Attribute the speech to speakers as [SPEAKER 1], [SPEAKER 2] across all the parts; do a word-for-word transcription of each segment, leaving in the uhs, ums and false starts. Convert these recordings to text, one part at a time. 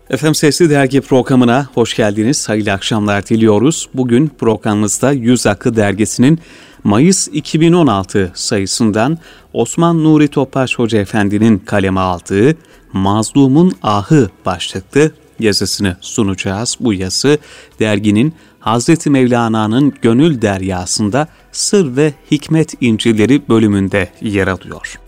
[SPEAKER 1] Efendim Sesli Dergi programına hoş geldiniz. Hayırlı akşamlar diliyoruz. Bugün programımızda Yüz Akı Dergisi'nin Mayıs iki bin on altı sayısından Osman Nuri Topbaş Hoca Efendi'nin kaleme aldığı Mazlumun Ahı başlıklı yazısını sunacağız. Bu yazı derginin Hazreti Mevlana'nın Gönül Deryası'nda Sır ve Hikmet İncileri bölümünde yer alıyor.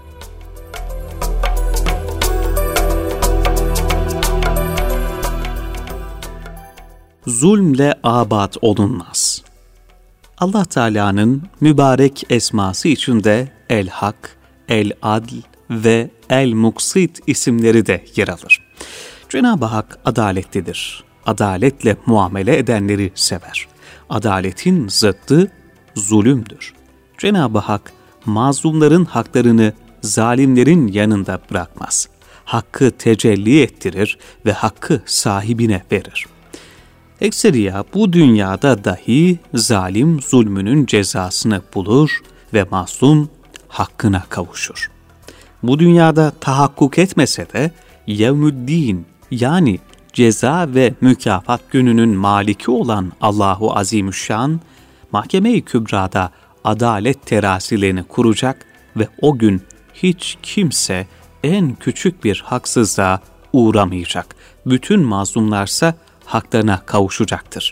[SPEAKER 1] Zulmle abad olunmaz. Allah Teala'nın mübarek esması içinde El-Hak, El-Adl ve El-Muksit isimleri de yer alır. Cenab-ı Hak adaletlidir. Adaletle muamele edenleri sever. Adaletin zıddı zulümdür. Cenab-ı Hak mazlumların haklarını zalimlerin yanında bırakmaz. Hakkı tecelli ettirir ve hakkı sahibine verir. Ekseriya bu dünyada dahi zalim zulmünün cezasını bulur ve mazlum hakkına kavuşur. Bu dünyada tahakkuk etmese de yevmüddin yani ceza ve mükafat gününün maliki olan Allahu Azimüşşan, Mahkeme-i Kübra'da adalet terazilerini kuracak ve o gün hiç kimse en küçük bir haksızlığa uğramayacak. Bütün mazlumlarsa haklarına kavuşacaktır.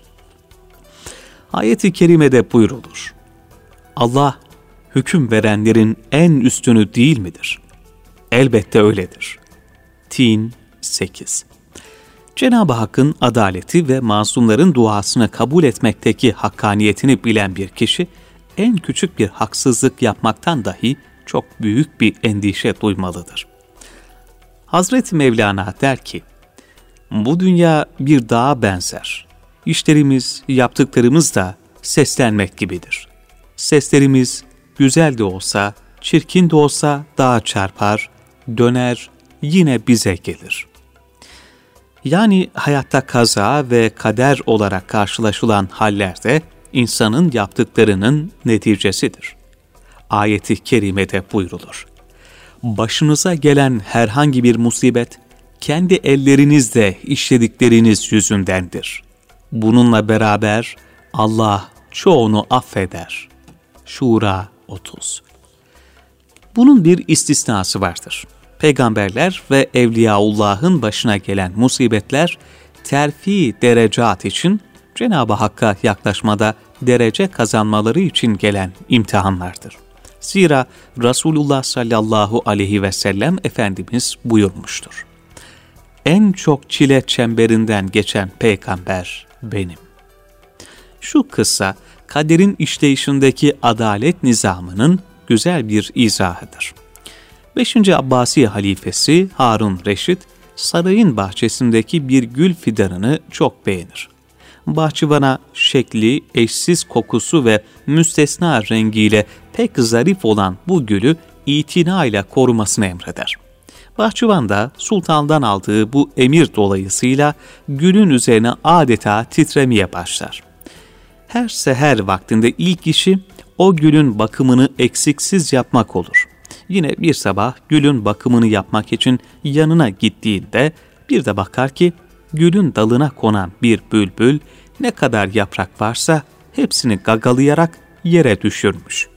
[SPEAKER 1] Ayet-i kerimede buyrulur. Allah hüküm verenlerin en üstünü değil midir? Elbette öyledir. Tin sekiz. Cenab-ı Hakk'ın adaleti ve mazlumların duasını kabul etmekteki hakkaniyetini bilen bir kişi, en küçük bir haksızlık yapmaktan dahi çok büyük bir endişe duymalıdır. Hazreti Mevlana der ki, bu dünya bir dağa benzer. İşlerimiz, yaptıklarımız da seslenmek gibidir. Seslerimiz güzel de olsa, çirkin de olsa dağa çarpar, döner, yine bize gelir. Yani hayatta kaza ve kader olarak karşılaşılan hallerde insanın yaptıklarının neticesidir. Ayet-i kerimede buyrulur. Başınıza gelen herhangi bir musibet, kendi ellerinizle işledikleriniz yüzündendir. Bununla beraber Allah çoğunu affeder. Şura otuz. Bunun bir istisnası vardır. Peygamberler ve Evliyaullah'ın başına gelen musibetler terfi derecat için Cenab-ı Hakk'a yaklaşmada derece kazanmaları için gelen imtihanlardır. Zira Resulullah sallallahu aleyhi ve sellem Efendimiz buyurmuştur. En çok çile çemberinden geçen peygamber benim. Şu kıssa kaderin işleyişindeki adalet nizamının güzel bir izahıdır. beşinci Abbasi halifesi Harun Reşit, sarayın bahçesindeki bir gül fidanını çok beğenir. Bahçıvana şekli, eşsiz kokusu ve müstesna rengiyle pek zarif olan bu gülü itinayla korumasını emreder. Bahçıvan da sultandan aldığı bu emir dolayısıyla gülün üzerine adeta titremeye başlar. Her seher vaktinde ilk işi o gülün bakımını eksiksiz yapmak olur. Yine bir sabah gülün bakımını yapmak için yanına gittiğinde bir de bakar ki gülün dalına konan bir bülbül ne kadar yaprak varsa hepsini gagalayarak yere düşürmüş.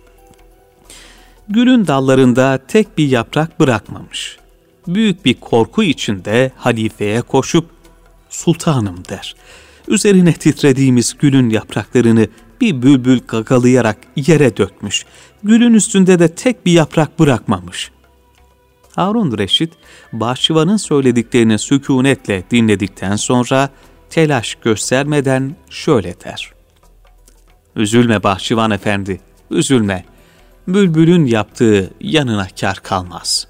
[SPEAKER 1] Gülün dallarında tek bir yaprak bırakmamış. Büyük bir korku içinde halifeye koşup "Sultanım" der. Üzerine titrediğimiz gülün yapraklarını bir bülbül gagalayarak yere dökmüş. Gülün üstünde de tek bir yaprak bırakmamış. Harun Reşit, bahçıvanın söylediklerini sükunetle dinledikten sonra telaş göstermeden şöyle der. Üzülme bahçıvan efendi, üzülme. Bülbülün yaptığı yanına kâr kalmaz.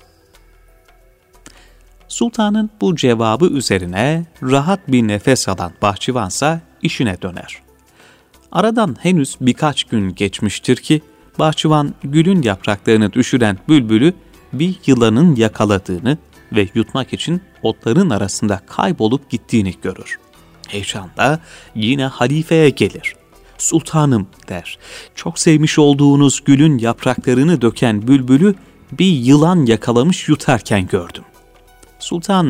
[SPEAKER 1] Sultanın bu cevabı üzerine rahat bir nefes alan bahçıvansa işine döner. Aradan henüz birkaç gün geçmiştir ki bahçıvan gülün yapraklarını düşüren bülbülü bir yılanın yakaladığını ve yutmak için otların arasında kaybolup gittiğini görür. Heyecanla yine halifeye gelir. "Sultanım" der, "çok sevmiş olduğunuz gülün yapraklarını döken bülbülü bir yılan yakalamış yutarken gördüm." Sultan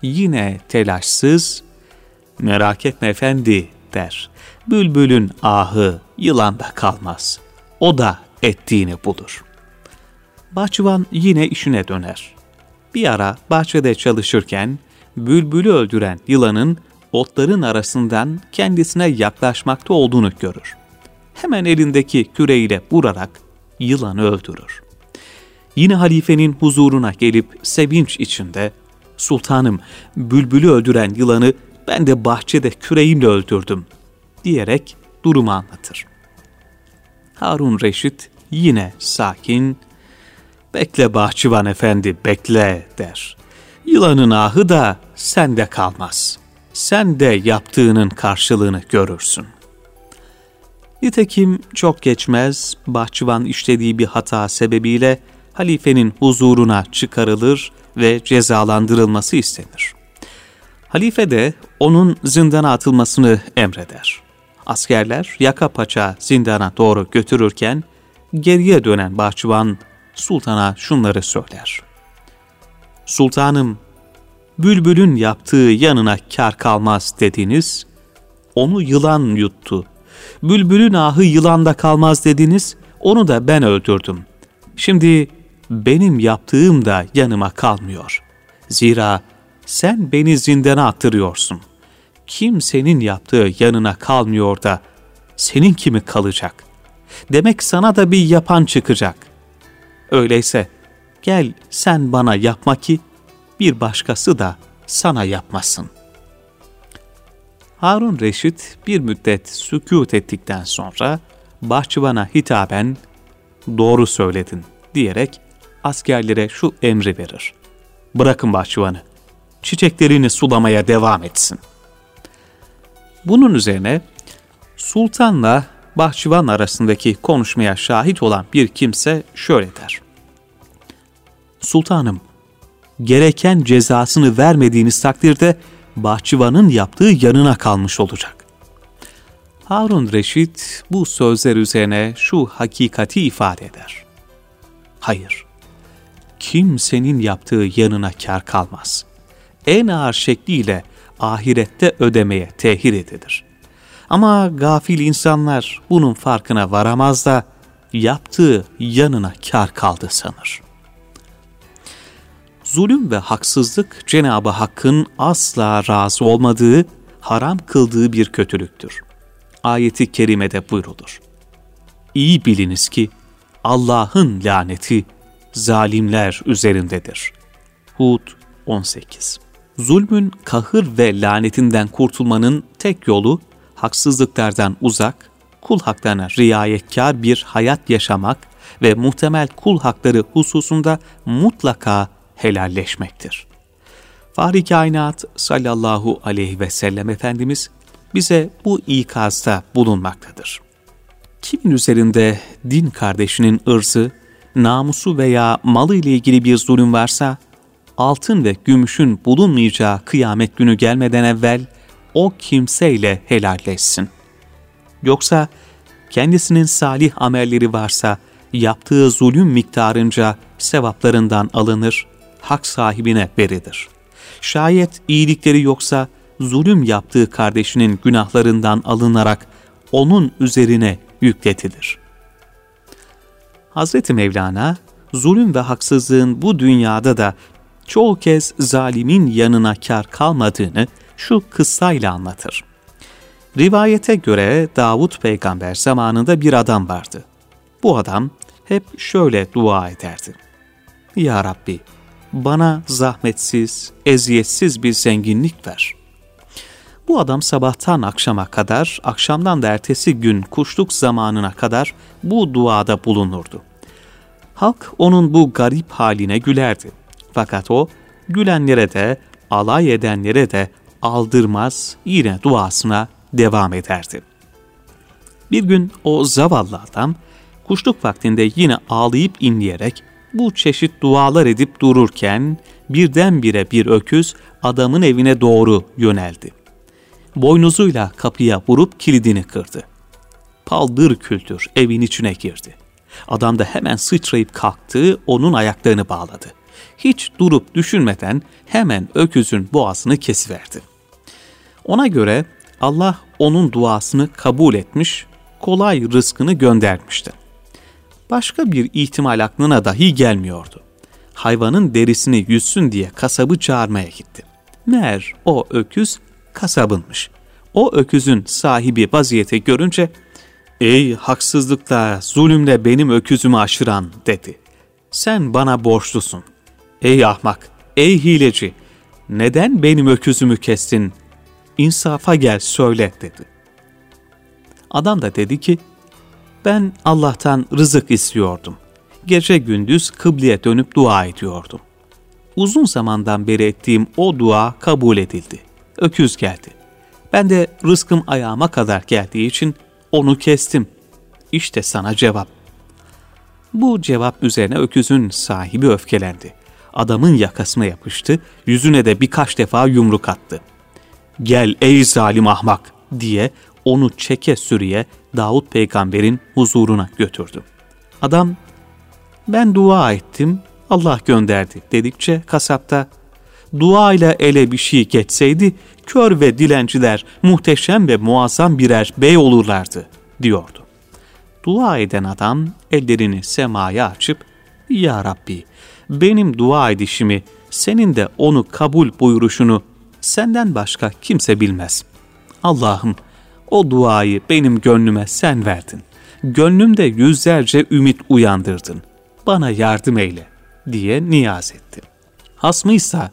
[SPEAKER 1] yine telaşsız, "Merak etme efendi," der. "Bülbülün ahı yılanda kalmaz. O da ettiğini bulur." Bahçıvan yine işine döner. Bir ara bahçede çalışırken bülbülü öldüren yılanın otların arasından kendisine yaklaşmakta olduğunu görür. Hemen elindeki küreyle vurarak yılanı öldürür. Yine halifenin huzuruna gelip sevinç içinde, "Sultanım, bülbülü öldüren yılanı ben de bahçede küreğimle öldürdüm," diyerek durumu anlatır. Harun Reşit yine sakin, "Bekle bahçıvan efendi, bekle," der. "Yılanın ahı da sende kalmaz. Sen de yaptığının karşılığını görürsün." Nitekim çok geçmez, bahçıvan işlediği bir hata sebebiyle halifenin huzuruna çıkarılır ve cezalandırılması istenir. Halife de onun zindana atılmasını emreder. Askerler yaka paça zindana doğru götürürken geriye dönen bahçıvan sultana şunları söyler: "Sultanım, bülbülün yaptığı yanına kâr kalmaz dediniz, onu yılan yuttu. Bülbülün ahı yılanda kalmaz dediniz, onu da ben öldürdüm. Şimdi benim yaptığım da yanıma kalmıyor. Zira sen beni zindana attırıyorsun. Kimsenin yaptığı yanına kalmıyor da senin kimi kalacak? Demek sana da bir yapan çıkacak. Öyleyse gel sen bana yapma ki bir başkası da sana yapmasın." Harun Reşit bir müddet sükût ettikten sonra bahçıvana hitaben "Doğru söyledin," diyerek askerlere şu emri verir: "Bırakın bahçıvanı, çiçeklerini sulamaya devam etsin." Bunun üzerine sultanla bahçıvan arasındaki konuşmaya şahit olan bir kimse şöyle der: "Sultanım, gereken cezasını vermediğiniz takdirde bahçıvanın yaptığı yanına kalmış olacak." Harun Reşit bu sözler üzerine şu hakikati ifade eder: "Hayır, kimsenin yaptığı yanına kâr kalmaz. En ağır şekliyle ahirette ödemeye tehir edilir. Ama gafil insanlar bunun farkına varamaz da yaptığı yanına kâr kaldı sanır." Zulüm ve haksızlık Cenab-ı Hakk'ın asla razı olmadığı, haram kıldığı bir kötülüktür. Ayet-i kerimede buyrulur: "İyi biliniz ki Allah'ın laneti zalimler üzerindedir." Hud on sekiz. Zulmün kahır ve lanetinden kurtulmanın tek yolu haksızlıklardan uzak, kul haklarına riayetkar bir hayat yaşamak ve muhtemel kul hakları hususunda mutlaka helalleşmektir. Fahri Kainat sallallahu aleyhi ve sellem Efendimiz bize bu ikazda bulunmaktadır. Kimin üzerinde din kardeşinin ırzı, namusu veya malı ile ilgili bir zulüm varsa, altın ve gümüşün bulunmayacağı kıyamet günü gelmeden evvel o kimseyle helalleşsin. Yoksa kendisinin salih amelleri varsa yaptığı zulüm miktarınca sevaplarından alınır, hak sahibine verilir. Şayet iyilikleri yoksa zulüm yaptığı kardeşinin günahlarından alınarak onun üzerine yükletilir. Hazreti Mevlana, zulüm ve haksızlığın bu dünyada da çoğu kez zalimin yanına kâr kalmadığını şu kıssayla anlatır. Rivayete göre Davud peygamber zamanında bir adam vardı. Bu adam hep şöyle dua ederdi: "Ya Rabbi, bana zahmetsiz, eziyetsiz bir zenginlik ver." Bu adam sabahtan akşama kadar, akşamdan da ertesi gün kuşluk zamanına kadar bu duada bulunurdu. Halk onun bu garip haline gülerdi. Fakat o gülenlere de, alay edenlere de aldırmaz, yine duasına devam ederdi. Bir gün o zavallı adam kuşluk vaktinde yine ağlayıp inleyerek bu çeşit dualar edip dururken birdenbire bir öküz adamın evine doğru yöneldi. Boynuzuyla kapıya vurup kilidini kırdı. Paldır küldür evin içine girdi. Adam da hemen sıçrayıp kalktı, onun ayaklarını bağladı. hiç durup düşünmeden hemen öküzün boğazını kesiverdi. Ona göre Allah onun duasını kabul etmiş, kolay rızkını göndermişti. Başka bir ihtimal aklına dahi gelmiyordu. Hayvanın derisini yüzsün diye kasabı çağırmaya gitti. Meğer o öküz kasabınmış. O öküzün sahibi vaziyeti görünce, "Ey haksızlıkla, zulümle benim öküzümü aşıran," dedi. "Sen bana borçlusun. Ey ahmak, ey hileci, neden benim öküzümü kestin? İnsafa gel söyle," dedi. Adam da dedi ki, "Ben Allah'tan rızık istiyordum. Gece gündüz kıbleye dönüp dua ediyordum. Uzun zamandan beri ettiğim o dua kabul edildi. Öküz geldi. Ben de rızkım ayağıma kadar geldiği için onu kestim. İşte sana cevap." Bu cevap üzerine öküzün sahibi öfkelendi. Adamın yakasına yapıştı, yüzüne de birkaç defa yumruk attı. "Gel ey zalim ahmak," diye onu çeke sürüye Davut peygamberin huzuruna götürdü. Adam, "Ben dua ettim, Allah gönderdi," dedikçe kasapta, "Dua ile ele bir şey geçseydi, kör ve dilenciler muhteşem ve muazzam birer bey olurlardı," diyordu. Dua eden adam ellerini semaya açıp, "Ya Rabbi, benim dua edişimi, senin de onu kabul buyuruşunu senden başka kimse bilmez. Allah'ım, o duayı benim gönlüme sen verdin. Gönlümde yüzlerce ümit uyandırdın. Bana yardım eyle," diye niyaz etti. Hasmıysa,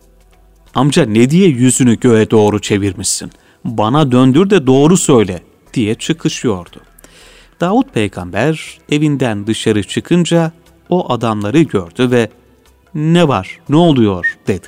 [SPEAKER 1] "Amca ne diye yüzünü göğe doğru çevirmişsin? Bana döndür de doğru söyle," diye çıkışıyordu. Davut peygamber evinden dışarı çıkınca o adamları gördü ve "Ne var, ne oluyor?" dedi.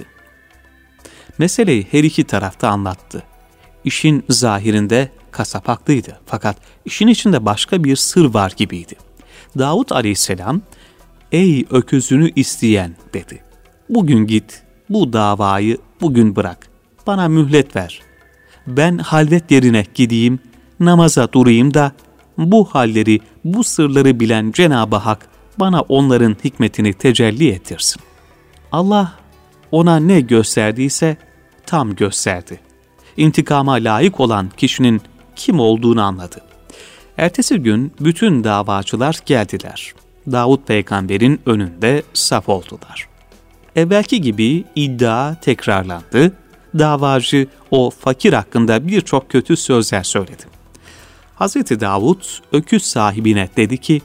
[SPEAKER 1] Meseleyi her iki tarafta anlattı. İşin zahirinde kasap haklıydı, fakat işin içinde başka bir sır var gibiydi. Davut aleyhisselam, "Ey öküzünü isteyen," dedi. "Bugün git, bu davayı bugün bırak, bana mühlet ver. Ben halvet yerine gideyim, namaza durayım da bu halleri, bu sırları bilen Cenab-ı Hak bana onların hikmetini tecelli ettirsin." Allah ona ne gösterdiyse tam gösterdi. İntikama layık olan kişinin kim olduğunu anladı. Ertesi gün bütün davacılar geldiler. Davut peygamberin önünde saf oldular. Evvelki gibi iddia tekrarlandı. Davacı o fakir hakkında birçok kötü sözler söyledi. Hazreti Davut öküz sahibine dedi ki,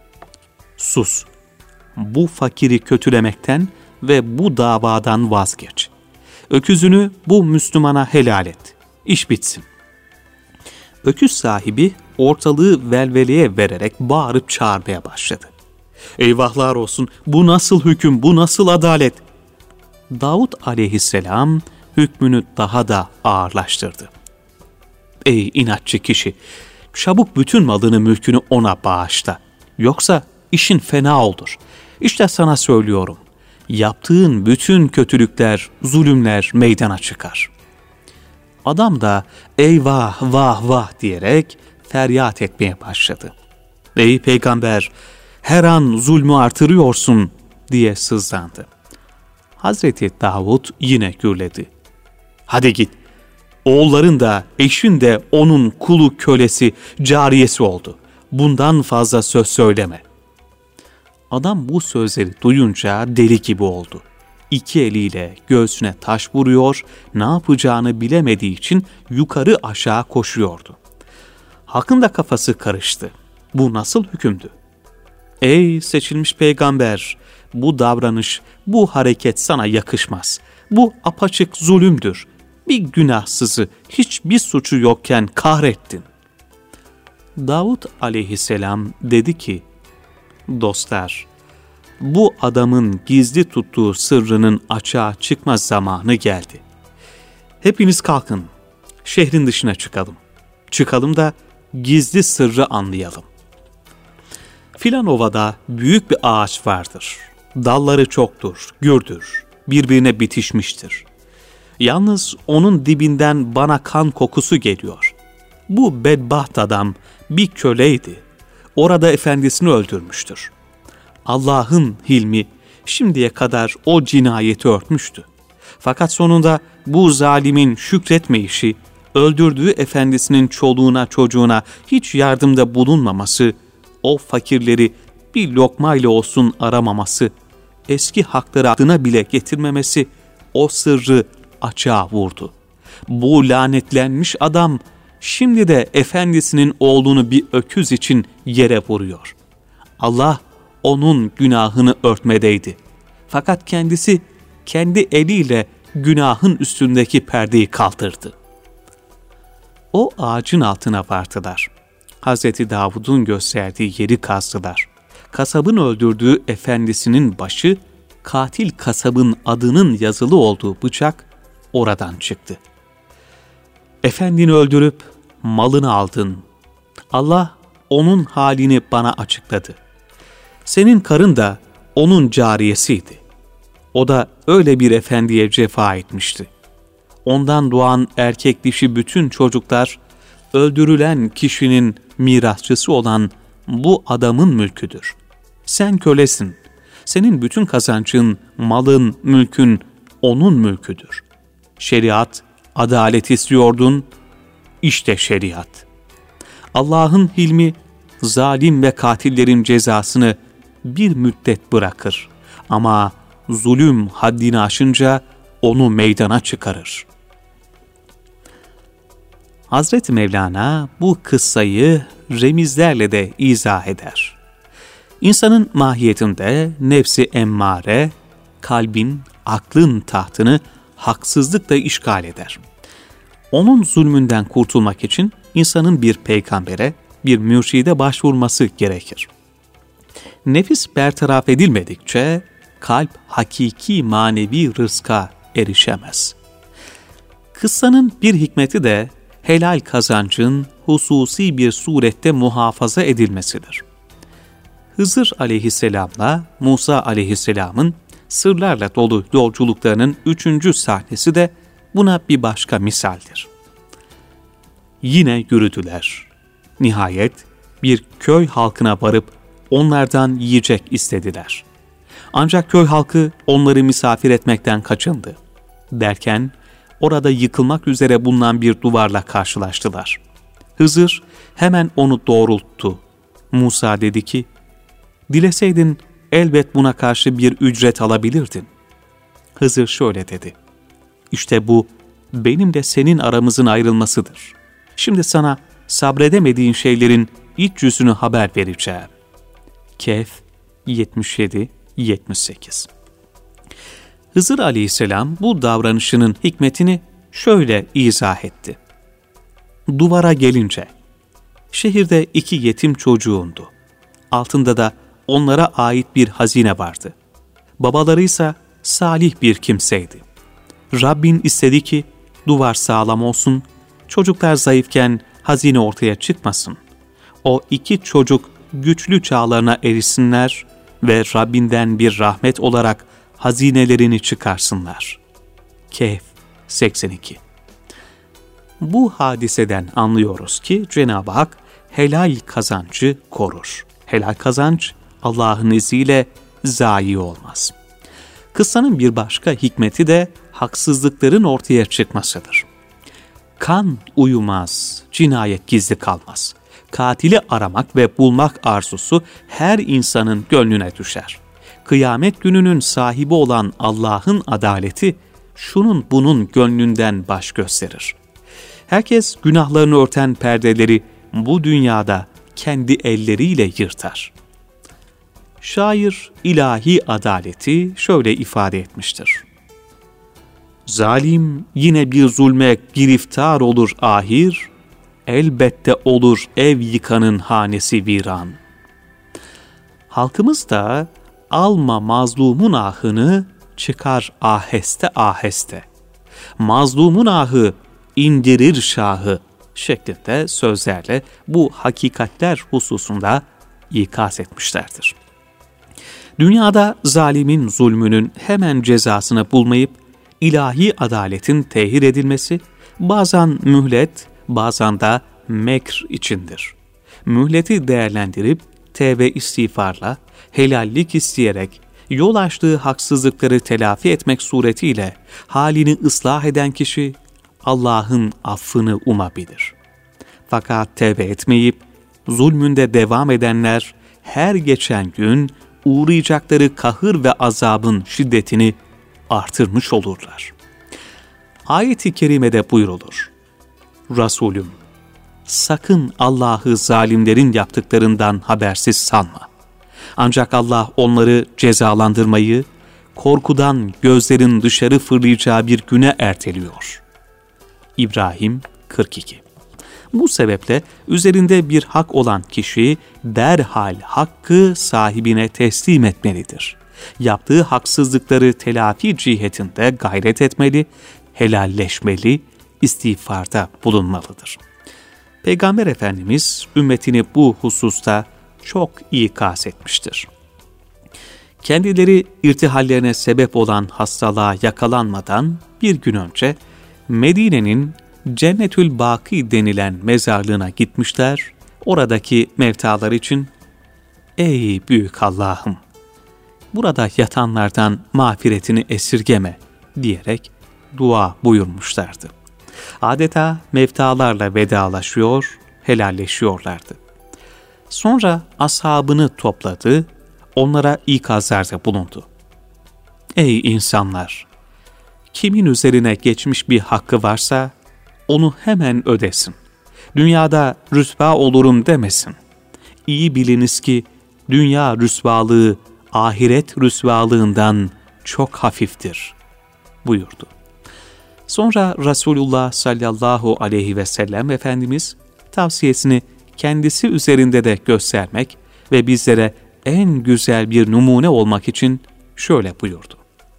[SPEAKER 1] "Sus, bu fakiri kötülemekten ve bu davadan vazgeç. Öküzünü bu Müslümana helal et. İş bitsin." Öküz sahibi ortalığı velveleye vererek bağırıp çağırmaya başladı. "Eyvahlar olsun, bu nasıl hüküm, bu nasıl adalet?" Davut aleyhisselam hükmünü daha da ağırlaştırdı. "Ey inatçı kişi, çabuk bütün malını mülkünü ona bağışla. Yoksa işin fena olur. İşte sana söylüyorum, yaptığın bütün kötülükler, zulümler meydana çıkar." Adam da "Eyvah, vah, vah" diyerek feryat etmeye başladı. "Ey peygamber, her an zulmü artırıyorsun," diye sızlandı. Hazreti Davud yine gürledi. "Hadi git, oğulların da eşin de onun kulu, kölesi, cariyesi oldu. Bundan fazla söz söyleme." Adam bu sözleri duyunca deli gibi oldu. İki eliyle göğsüne taş vuruyor, ne yapacağını bilemediği için yukarı aşağı koşuyordu. Halkın da kafası karıştı. Bu nasıl hükümdü? "Ey seçilmiş peygamber, bu davranış, bu hareket sana yakışmaz. Bu apaçık zulümdür. Bir günahsızı hiçbir suçu yokken kahrettin." Davud aleyhisselam dedi ki, "Dostlar, bu adamın gizli tuttuğu sırrının açığa çıkma zamanı geldi. Hepiniz kalkın, şehrin dışına çıkalım. Çıkalım da gizli sırrı anlayalım. Filan ovada büyük bir ağaç vardır. Dalları çoktur, gürdür, birbirine bitişmiştir. Yalnız onun dibinden bana kan kokusu geliyor. Bu bedbaht adam bir köleydi. Orada efendisini öldürmüştür. Allah'ın hilmi şimdiye kadar o cinayeti örtmüştü. Fakat sonunda bu zalimin şükretmeyişi, öldürdüğü efendisinin çoluğuna çocuğuna hiç yardımda bulunmaması, o fakirleri bir lokmayla olsun aramaması, eski hakları adına bile getirmemesi o sırrı açığa vurdu. Bu lanetlenmiş adam şimdi de efendisinin oğlunu bir öküz için yere vuruyor. Allah onun günahını örtmedeydi. Fakat kendisi kendi eliyle günahın üstündeki perdeyi kaldırdı. O ağacın altına vardılar. Hazreti Davud'un gösterdiği yeri kazdılar. Kasabın öldürdüğü efendisinin başı, katil kasabın adının yazılı olduğu bıçak oradan çıktı. Efendini öldürüp malını aldın. Allah onun halini bana açıkladı. Senin karın da onun cariyesiydi. O da öyle bir efendiye cefa etmişti. Ondan doğan erkek dişi bütün çocuklar, öldürülen kişinin mirasçısı olan bu adamın mülküdür. Sen kölesin. Senin bütün kazancın, malın, mülkün onun mülküdür. Şeriat, adalet istiyordun, işte şeriat. Allah'ın hilmi, zalim ve katillerin cezasını bir müddet bırakır. Ama zulüm haddini aşınca onu meydana çıkarır. Hazreti Mevlana bu kıssayı remizlerle de izah eder. İnsanın mahiyetinde nefsi emmare, kalbin, aklın tahtını haksızlıkla işgal eder. Onun zulmünden kurtulmak için insanın bir peygambere, bir mürşide başvurması gerekir. Nefis bertaraf edilmedikçe kalp hakiki manevi rızka erişemez. Kıssanın bir hikmeti de helal kazancın hususi bir surette muhafaza edilmesidir. Hızır aleyhisselamla Musa aleyhisselamın sırlarla dolu yolculuklarının üçüncü sahnesi de buna bir başka misaldir. Yine yürüdüler. Nihayet bir köy halkına varıp onlardan yiyecek istediler. Ancak köy halkı onları misafir etmekten kaçındı. Derken orada yıkılmak üzere bulunan bir duvarla karşılaştılar. Hızır hemen onu doğrulttu. Musa dedi ki, dileseydin elbet buna karşı bir ücret alabilirdin. Hızır şöyle dedi, İşte bu benim de senin aramızın ayrılmasıdır. Şimdi sana sabredemediğin şeylerin iç yüzünü haber vereceğim. Kehf yetmiş yedi yetmiş sekiz. Hızır aleyhisselam bu davranışının hikmetini şöyle izah etti. Duvara gelince, şehirde iki yetim çocuğundu. Altında da onlara ait bir hazine vardı. Babaları ise salih bir kimseydi. Rabbin istedi ki duvar sağlam olsun, çocuklar zayıfken hazine ortaya çıkmasın. O iki çocuk güçlü çağlarına erişsinler ve Rabbinden bir rahmet olarak hazinelerini çıkarsınlar. Kehf seksen iki. Bu hadiseden anlıyoruz ki Cenab-ı Hak helal kazancı korur. Helal kazanç Allah'ın izniyle zayi olmaz. Kıssanın bir başka hikmeti de haksızlıkların ortaya çıkmasıdır. Kan uyumaz, cinayet gizli kalmaz. Katili aramak ve bulmak arzusu her insanın gönlüne düşer. Kıyamet gününün sahibi olan Allah'ın adaleti şunun bunun gönlünden baş gösterir. Herkes günahlarını örten perdeleri bu dünyada kendi elleriyle yırtar. Şair ilahi adaleti şöyle ifade etmiştir. Zalim yine bir zulme giriftar olur ahir, elbette olur ev yıkanın hanesi viran. Halkımız da alma mazlumun ahını, çıkar aheste aheste. Mazlumun ahı indirir şahı şeklinde sözlerle bu hakikatler hususunda ikaz etmişlerdir. Dünyada zalimin zulmünün hemen cezasını bulmayıp ilahi adaletin tehir edilmesi bazen mühlet, bazen de mekr içindir. Mühleti değerlendirip tevbe istiğfarla, helallik isteyerek Yol açtığı haksızlıkları telafi etmek suretiyle halini ıslah eden kişi Allah'ın affını umabilir. Fakat tevbe etmeyip zulmünde devam edenler her geçen gün uğrayacakları kahır ve azabın şiddetini artırmış olurlar. Ayet-i kerimede buyrulur: Resulüm, sakın Allah'ı zalimlerin yaptıklarından habersiz sanma. Ancak Allah onları cezalandırmayı, korkudan gözlerin dışarı fırlayacağı bir güne erteliyor. İbrahim kırk iki. Bu sebeple üzerinde bir hak olan kişi derhal hakkı sahibine teslim etmelidir. Yaptığı haksızlıkları telafi cihetinde gayret etmeli, helalleşmeli, istiğfarda bulunmalıdır. Peygamber Efendimiz ümmetini bu hususta çok ikaz etmiştir. Kendileri irtihallerine sebep olan hastalığa yakalanmadan bir gün önce Medine'nin Cennetül Baki denilen mezarlığına gitmişler. Oradaki mevtalar için "Ey büyük Allah'ım, burada yatanlardan mağfiretini esirgeme" diyerek dua buyurmuşlardı. Adeta mevtalarla vedalaşıyor, helalleşiyorlardı. Sonra ashabını topladı, onlara ikazlarda bulundu. Ey insanlar! Kimin üzerine geçmiş bir hakkı varsa onu hemen ödesin. Dünyada rüsva olurum demesin. İyi biliniz ki dünya rüsvalığı ahiret rüsvalığından çok hafiftir buyurdu. Sonra Resulullah sallallahu aleyhi ve sellem Efendimiz tavsiyesini kendisi üzerinde de göstermek ve bizlere en güzel bir numune olmak için şöyle buyurdu.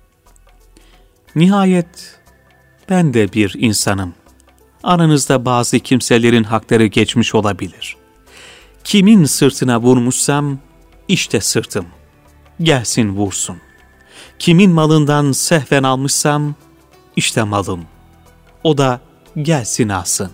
[SPEAKER 1] Nihayet ben de bir insanım. Aranızda bazı kimselerin hakları geçmiş olabilir. Kimin sırtına vurmuşsam işte sırtım. Gelsin vursun. Kimin malından sehven almışsam işte malım. O da gelsin alsın.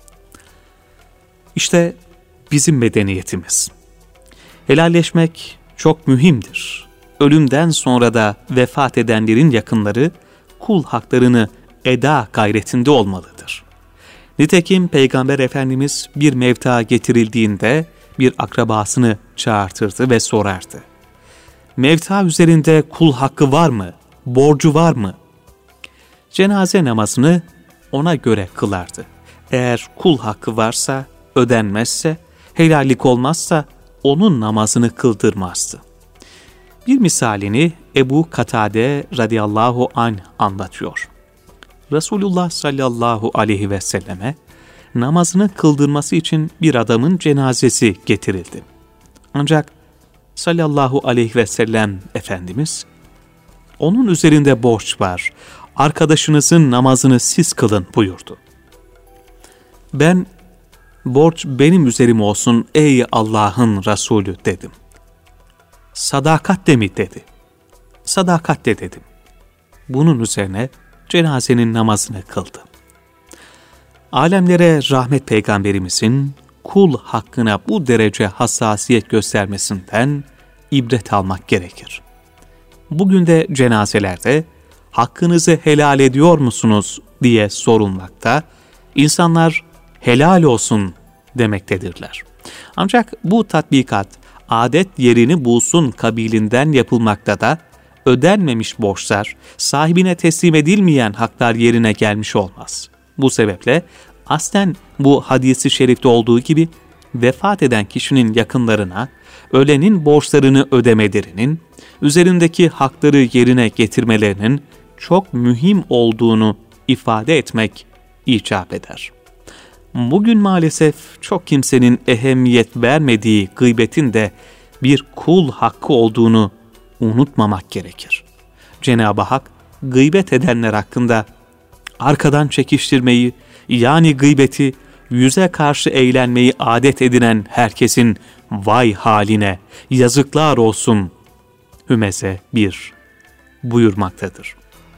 [SPEAKER 1] İşte bizim medeniyetimiz. Helalleşmek çok mühimdir. Ölümden sonra da vefat edenlerin yakınları kul haklarını eda gayretinde olmalıdır. Nitekim Peygamber Efendimiz bir mevta getirildiğinde bir akrabasını çağırtırdı ve sorardı. Mevta üzerinde kul hakkı var mı? Borcu var mı? Cenaze namazını ona göre kılardı. Eğer kul hakkı varsa, ödenmezse, helallik olmazsa onun namazını kıldırmazdı. Bir misalini Ebu Katade radıyallahu anh anlatıyor. Resulullah sallallahu aleyhi ve selleme namazını kıldırması için bir adamın cenazesi getirildi. Ancak sallallahu aleyhi ve sellem Efendimiz, onun üzerinde borç var, arkadaşınızın namazını siz kılın buyurdu. Ben, borç benim üzerim olsun ey Allah'ın Resulü dedim. Sadakat de mi dedi. Sadakat de dedim. Bunun üzerine cenazenin namazını kıldı. Alemlere rahmet peygamberimizin kul hakkına bu derece hassasiyet göstermesinden ibret almak gerekir. Bugün de cenazelerde hakkınızı helal ediyor musunuz diye sorulmakta, insanlar helal olsun demektedirler. Ancak bu tatbikat adet yerini bulsun kabilinden yapılmakta da ödenmemiş borçlar, sahibine teslim edilmeyen haklar yerine gelmiş olmaz. Bu sebeple aslen bu hadisi şerifte olduğu gibi vefat eden kişinin yakınlarına ölenin borçlarını ödemelerinin, üzerindeki hakları yerine getirmelerinin çok mühim olduğunu ifade etmek icap eder. Bugün maalesef çok kimsenin ehemmiyet vermediği gıybetin de bir kul hakkı olduğunu unutmamak gerekir. Cenab-ı Hak gıybet edenler hakkında arkadan çekiştirmeyi, yani gıybeti, yüze karşı eğlenmeyi adet edinen herkesin vay haline, yazıklar olsun Hümeze bir buyurmaktadır.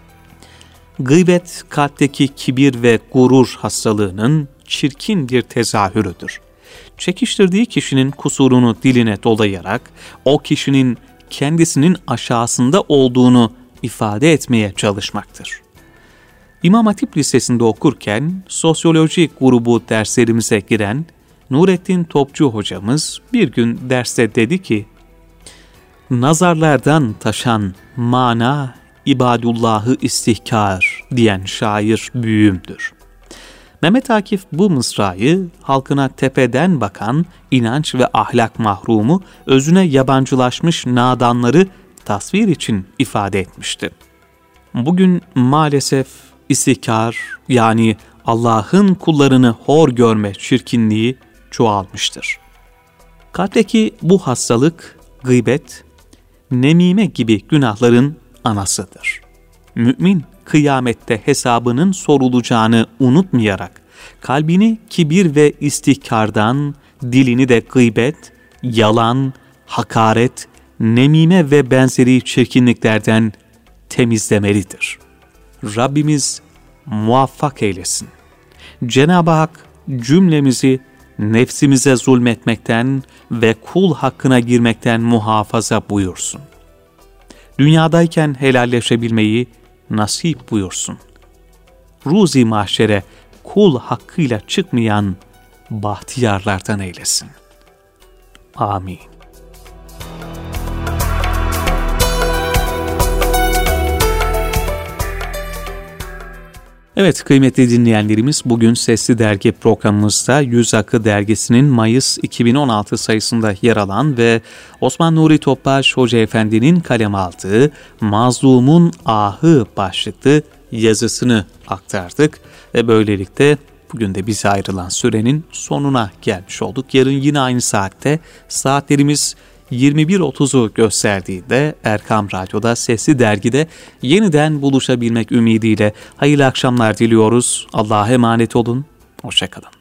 [SPEAKER 1] Gıybet kalpteki kibir ve gurur hastalığının çirkin bir tezahürüdür. Çekiştirdiği kişinin kusurunu diline dolayarak o kişinin kendisinin aşağısında olduğunu ifade etmeye çalışmaktır. İmam Hatip Lisesi'nde okurken sosyoloji grubu derslerimize giren Nurettin Topçu hocamız bir gün derste dedi ki, nazarlardan taşan mana ibadullahı istihkar diyen şair büyüğümdür. Mehmet Akif bu mısrayı halkına tepeden bakan inanç ve ahlak mahrumu, özüne yabancılaşmış nadanları tasvir için ifade etmişti. Bugün maalesef istihkar, yani Allah'ın kullarını hor görme çirkinliği çoğalmıştır. Kalpteki bu hastalık, gıybet, nemime gibi günahların anasıdır. Mümin, kıyamette hesabının sorulacağını unutmayarak, kalbini kibir ve istihkardan, dilini de gıybet, yalan, hakaret, nemime ve benzeri çirkinliklerden temizlemelidir. Rabbimiz muvaffak eylesin. Cenab-ı Hak cümlemizi nefsimize zulmetmekten ve kul hakkına girmekten muhafaza buyursun. Dünyadayken helalleşebilmeyi nasip buyursun. Ruzi mahşere kul hakkıyla çıkmayan bahtiyarlardan eylesin. Amin. Evet kıymetli dinleyenlerimiz, bugün Sesli Dergi programımızda Yüz Akı Dergisi'nin Mayıs iki bin on altı sayısında yer alan ve Osman Nuri Topbaş Hoca Efendi'nin kaleme aldığı Mazlumun Ahı başlıklı yazısını aktardık ve böylelikle bugün de bize ayrılan sürenin sonuna gelmiş olduk. Yarın yine aynı saatte, saatlerimiz yirmi bir otuzu gösterdiğinde Erkam Radyo'da Sesli Dergi'de yeniden buluşabilmek ümidiyle hayırlı akşamlar diliyoruz. Allah'a emanet olun. Hoşça kalın.